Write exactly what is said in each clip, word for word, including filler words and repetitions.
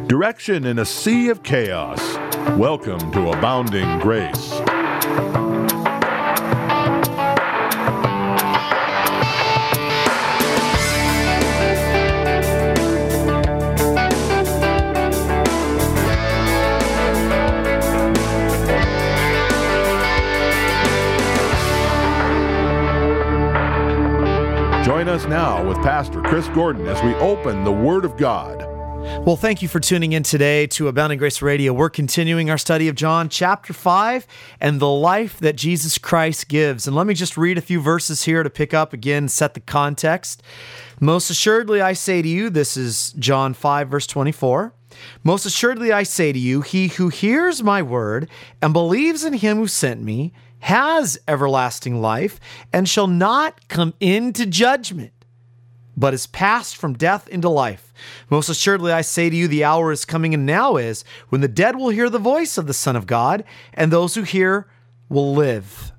Direction in a sea of chaos. Welcome to Abounding Grace. Join us now with Pastor Chris Gordon as we open the Word of God. Well, thank you for tuning in today to Abounding Grace Radio. We're continuing our study of John chapter five and the life that Jesus Christ gives. And let me just read a few verses here to pick up again, set the context. Most assuredly, I say to you, this is John five, verse twenty-four. Most assuredly, I say to you, he who hears my word and believes in him who sent me has everlasting life and shall not come into judgment, but is passed from death into life. Most assuredly, I say to you, the hour is coming and now is when the dead will hear the voice of the Son of God, and those who hear will live.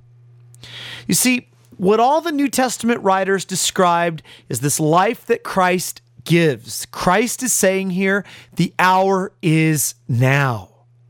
You see, what all the New Testament writers described is this life that Christ gives. Christ is saying here, the hour is now.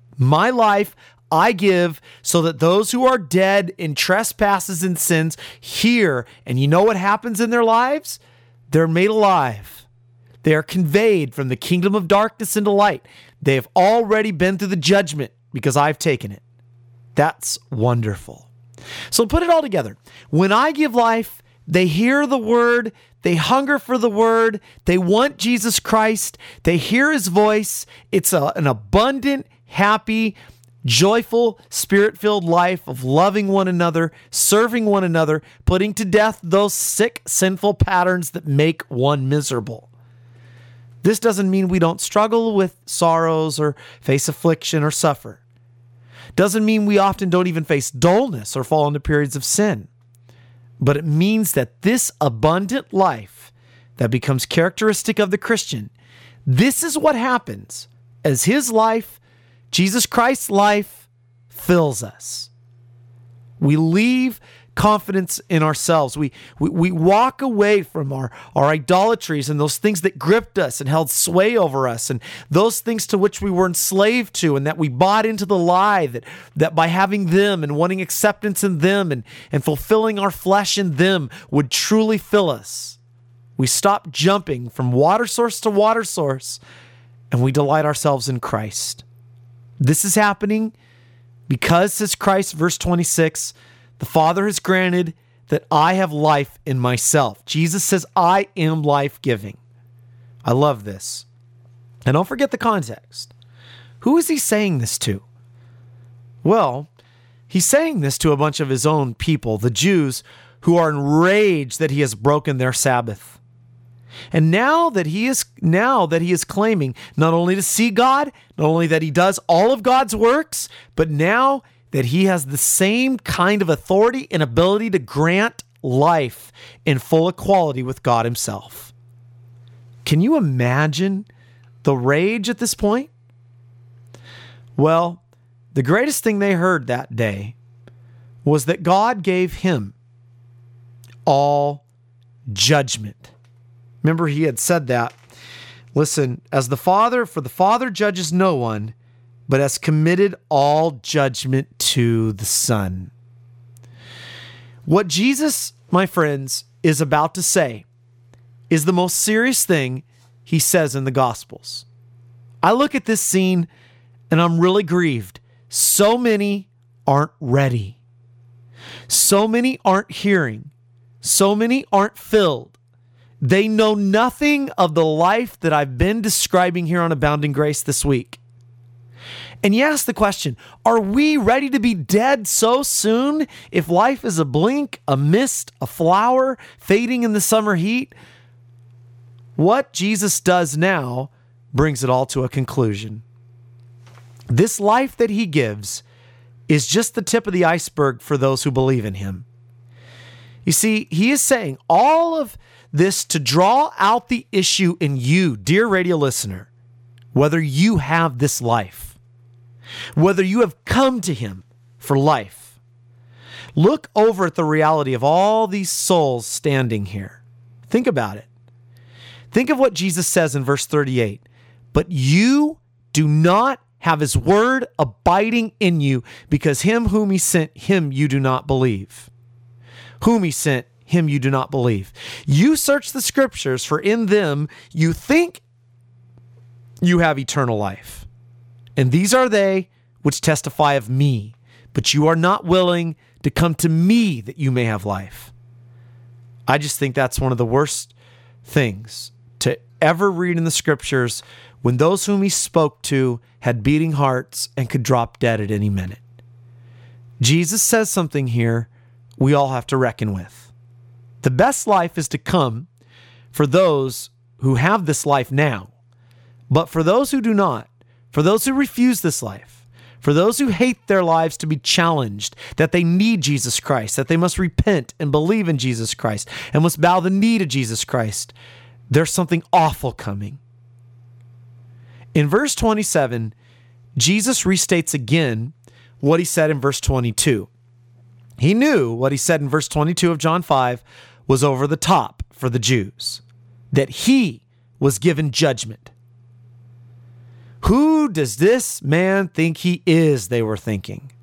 My life I give so that those who are dead in trespasses and sins hear, and you know what happens in their lives? They're made alive. They are conveyed from the kingdom of darkness into light. They have already been through the judgment because I've taken it. That's wonderful. So put it all together. When I give life, they hear the word, they hunger for the word, they want Jesus Christ, they hear his voice. It's a, an abundant, happy, joyful, spirit-filled life of loving one another, serving one another, putting to death those sick, sinful patterns that make one miserable. This doesn't mean we don't struggle with sorrows or face affliction or suffer. Doesn't mean we often don't even face dullness or fall into periods of sin. But it means that this abundant life that becomes characteristic of the Christian, this is what happens as his life, Jesus Christ's life, fills us. We leave confidence in ourselves. We, we, we walk away from our, our idolatries and those things that gripped us and held sway over us, and those things to which we were enslaved to, and that we bought into the lie that, that by having them and wanting acceptance in them and, and fulfilling our flesh in them would truly fill us. We stop jumping from water source to water source, and we delight ourselves in Christ. This is happening because, says Christ, verse twenty-six, the Father has granted that I have life in myself. Jesus says, I am life-giving. I love this. And don't forget the context. Who is he saying this to? Well, he's saying this to a bunch of his own people, the Jews, who are enraged that he has broken their Sabbath. And now that he is now that he is claiming not only to see God, not only that he does all of God's works, but now that he has the same kind of authority and ability to grant life in full equality with God himself. Can you imagine the rage at this point? Well, the greatest thing they heard that day was that God gave him all judgment. Remember, he had said that. Listen, as the Father, for the Father judges no one, but has committed all judgment to the Son. What Jesus, my friends, is about to say is the most serious thing he says in the Gospels. I look at this scene and I'm really grieved. So many aren't ready. So many aren't hearing. So many aren't filled. They know nothing of the life that I've been describing here on Abounding Grace this week. And you ask the question, are we ready to be dead so soon if life is a blink, a mist, a flower fading in the summer heat? What Jesus does now brings it all to a conclusion. This life that he gives is just the tip of the iceberg for those who believe in him. You see, he is saying all of this to draw out the issue in you, dear radio listener, whether you have this life, whether you have come to him for life. Look over at the reality of all these souls standing here. Think about it. Think of what Jesus says in verse thirty-eight. But you do not have his word abiding in you, because him whom he sent, him you do not believe. Whom he sent, him you do not believe. You search the scriptures, for in them you think you have eternal life. And these are they which testify of me, but you are not willing to come to me that you may have life. I just think that's one of the worst things to ever read in the scriptures, when those whom he spoke to had beating hearts and could drop dead at any minute. Jesus says something here we all have to reckon with. The best life is to come for those who have this life now. But for those who do not, for those who refuse this life, for those who hate their lives to be challenged, that they need Jesus Christ, that they must repent and believe in Jesus Christ, and must bow the knee to Jesus Christ, there's something awful coming. In verse twenty-seven, Jesus restates again what he said in verse twenty-two. He knew what he said in verse twenty-two of John five was over the top for the Jews, that he was given judgment. Who does this man think he is, they were thinking.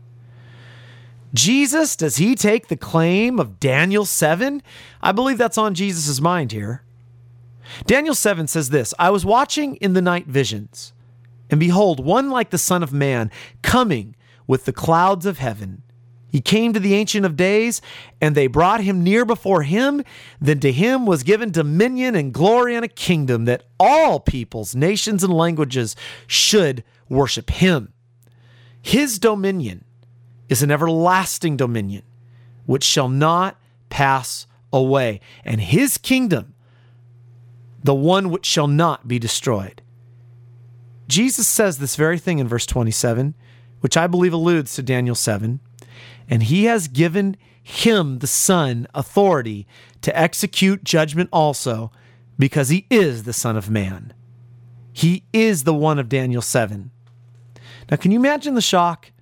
Jesus, does he take the claim of Daniel seven? I believe that's on Jesus' mind here. Daniel seven says this, I was watching in the night visions, and behold, one like the Son of Man coming with the clouds of heaven. He came to the Ancient of Days, and they brought him near before him. Then to him was given dominion and glory and a kingdom, that all peoples, nations, and languages should worship him. His dominion is an everlasting dominion, which shall not pass away, and his kingdom, the one which shall not be destroyed. Jesus says this very thing in verse twenty-seven, which I believe alludes to Daniel seven. And he has given him, the Son, authority to execute judgment also, because he is the Son of Man. He is the one of Daniel seven. Now, can you imagine the shock?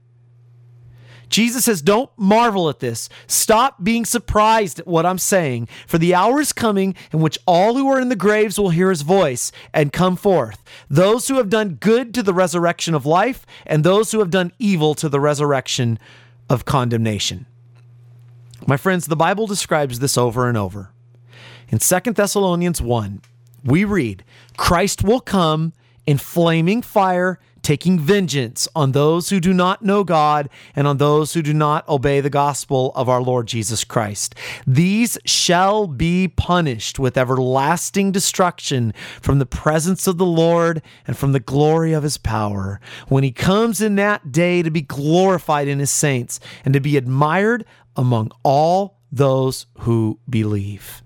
Jesus says, don't marvel at this. Stop being surprised at what I'm saying, for the hour is coming in which all who are in the graves will hear his voice and come forth. Those who have done good to the resurrection of life, and those who have done evil to the resurrection of condemnation. My friends, the Bible describes this over and over. In Second Thessalonians one, we read, Christ will come in flaming fire, taking vengeance on those who do not know God and on those who do not obey the gospel of our Lord Jesus Christ. These shall be punished with everlasting destruction from the presence of the Lord and from the glory of his power, when he comes in that day to be glorified in his saints and to be admired among all those who believe.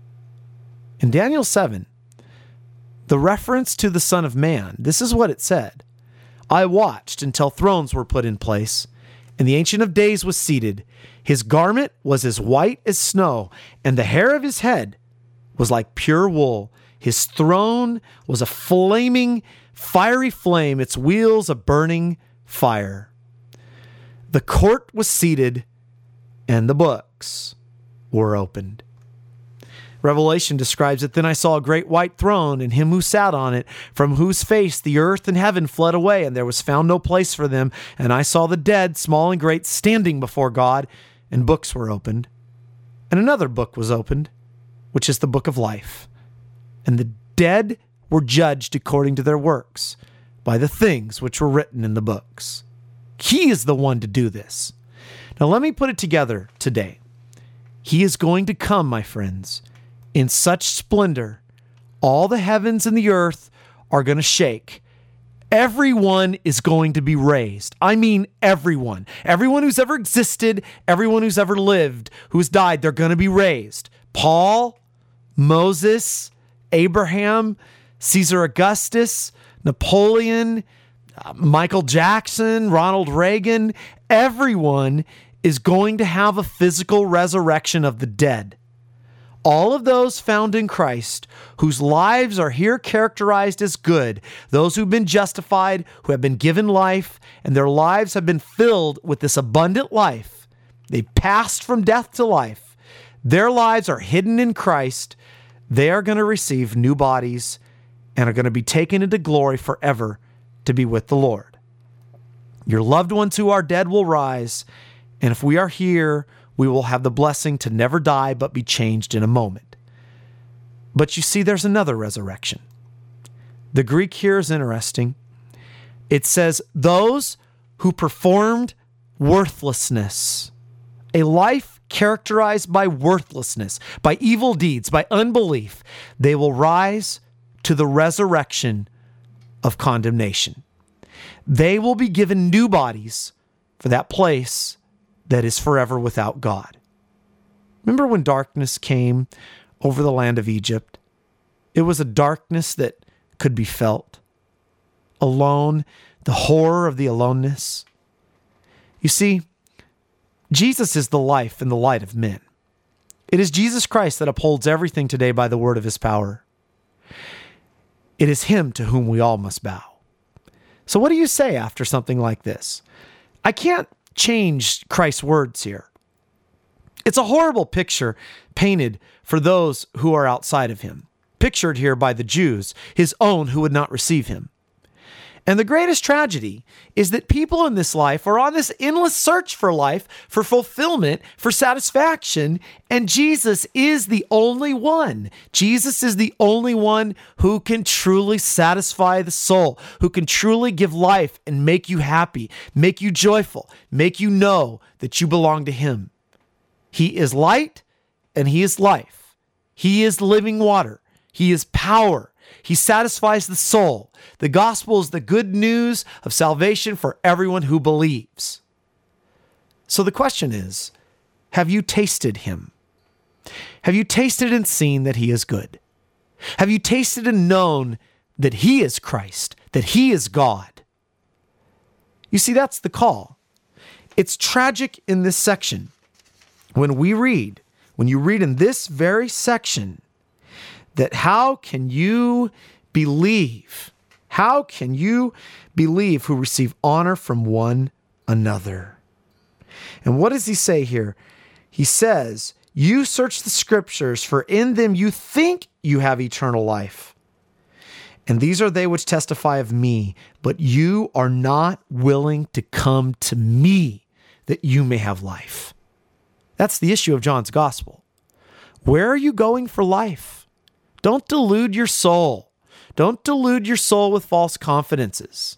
In Daniel seven, the reference to the Son of Man, this is what it said. I watched until thrones were put in place, and the Ancient of Days was seated. His garment was as white as snow, and the hair of his head was like pure wool. His throne was a flaming, fiery flame, its wheels a burning fire. The court was seated, and the books were opened. Revelation describes it, then I saw a great white throne and him who sat on it, from whose face the earth and heaven fled away, and there was found no place for them. And I saw the dead, small and great, standing before God, and books were opened. And another book was opened, which is the book of life. And the dead were judged according to their works, by the things which were written in the books. He is the one to do this. Now let me put it together today. He is going to come, my friends, in such splendor, all the heavens and the earth are going to shake. Everyone is going to be raised. I mean everyone. Everyone who's ever existed, everyone who's ever lived, who's died, they're going to be raised. Paul, Moses, Abraham, Caesar Augustus, Napoleon, uh, Michael Jackson, Ronald Reagan, everyone is going to have a physical resurrection of the dead. All of those found in Christ, whose lives are here characterized as good, those who've been justified, who have been given life, and their lives have been filled with this abundant life. They passed from death to life. Their lives are hidden in Christ. They are going to receive new bodies and are going to be taken into glory forever to be with the Lord. Your loved ones who are dead will rise, and if we are here, we will have the blessing to never die but be changed in a moment. But you see, there's another resurrection. The Greek here is interesting. It says, those who performed worthlessness, a life characterized by worthlessness, by evil deeds, by unbelief, they will rise to the resurrection of condemnation. They will be given new bodies for that place that is forever without God. Remember when darkness came over the land of Egypt? It was a darkness that could be felt. Alone, the horror of the aloneness. You see, Jesus is the life and the light of men. It is Jesus Christ that upholds everything today by the word of his power. It is him to whom we all must bow. So what do you say after something like this? I can't change Christ's words here. It's a horrible picture painted for those who are outside of him, pictured here by the Jews, his own who would not receive him. And the greatest tragedy is that people in this life are on this endless search for life, for fulfillment, for satisfaction, and Jesus is the only one. Jesus is the only one who can truly satisfy the soul, who can truly give life and make you happy, make you joyful, make you know that you belong to him. He is light and he is life. He is living water. He is power. He satisfies the soul. The gospel is the good news of salvation for everyone who believes. So the question is, have you tasted him? Have you tasted and seen that he is good? Have you tasted and known that he is Christ, that he is God? You see, that's the call. It's tragic in this section. When we read, when you read in this very section, that how can you believe? How can you believe who receive honor from one another? And what does he say here? He says, you search the scriptures, for in them you think you have eternal life. And these are they which testify of me, but you are not willing to come to me that you may have life. That's the issue of John's gospel. Where are you going for life? Don't delude your soul. Don't delude your soul with false confidences.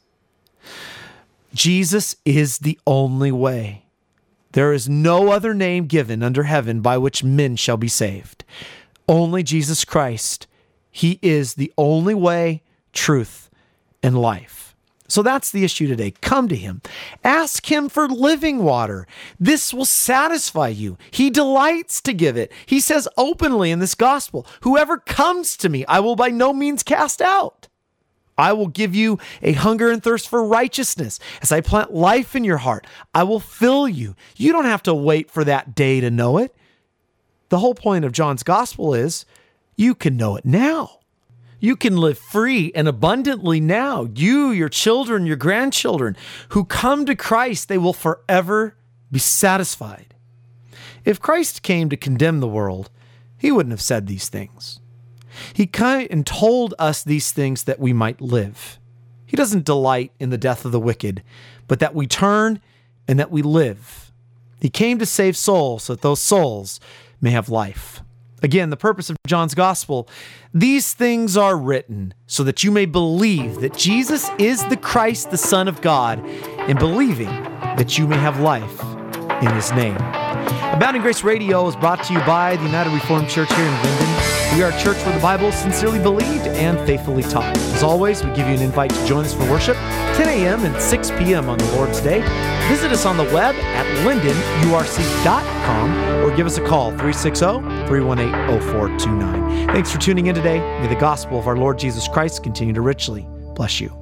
Jesus is the only way. There is no other name given under heaven by which men shall be saved. Only Jesus Christ. He is the only way, truth, and life. So that's the issue today. Come to him. Ask him for living water. This will satisfy you. He delights to give it. He says openly in this gospel, whoever comes to me, I will by no means cast out. I will give you a hunger and thirst for righteousness. As I plant life in your heart, I will fill you. You don't have to wait for that day to know it. The whole point of John's gospel is you can know it now. You can live free and abundantly now. You, your children, your grandchildren who come to Christ, they will forever be satisfied. If Christ came to condemn the world, he wouldn't have said these things. He came and told us these things that we might live. He doesn't delight in the death of the wicked, but that we turn and that we live. He came to save souls so that those souls may have life. Again, the purpose of John's gospel, these things are written so that you may believe that Jesus is the Christ, the Son of God, and believing that you may have life in his name. Abounding Grace Radio is brought to you by the United Reformed Church here in Linden. We are a church where the Bible is sincerely believed and faithfully taught. As always, we give you an invite to join us for worship, ten a.m. and six p.m. on the Lord's Day. Visit us on the web at linden u r c dot com or give us a call, three six zero, three one eight, zero four two nine. Thanks for tuning in today. May the gospel of our Lord Jesus Christ continue to richly bless you.